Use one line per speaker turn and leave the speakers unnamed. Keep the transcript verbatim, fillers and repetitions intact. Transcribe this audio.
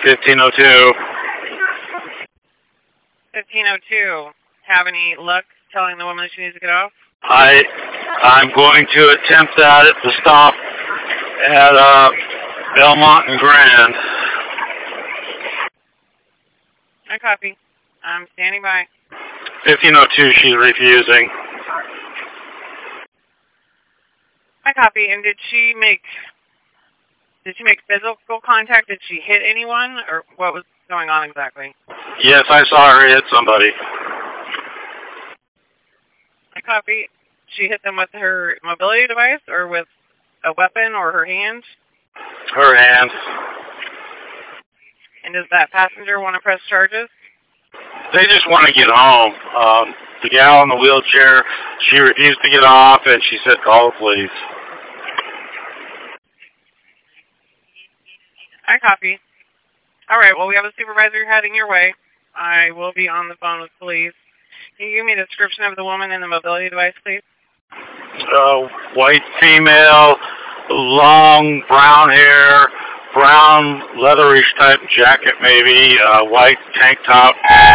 fifteen oh two.
fifteen oh two. Have any luck telling the woman that she needs to get off?
I, I'm going to attempt that at the stop at uh, Belmont and Grand.
I copy. I'm standing by.
fifteen oh two, she's refusing.
I copy. And did she make did she make physical contact? Did she hit anyone, or what was going on exactly?
Yes, I saw her hit somebody.
I copy. She hit them with her mobility device, or with a weapon, or her hand?
Her hand.
And does that passenger want to press charges?
They just want to get home. Um, the gal in the wheelchair, she refused to get off, and she said, call the police.
I copy. All right, well, we have a supervisor heading your way. I will be on the phone with police. Can you give me a description of the woman in the mobility device, please?
Uh, white female, long brown hair, brown leatherish type jacket maybe, uh, white tank top.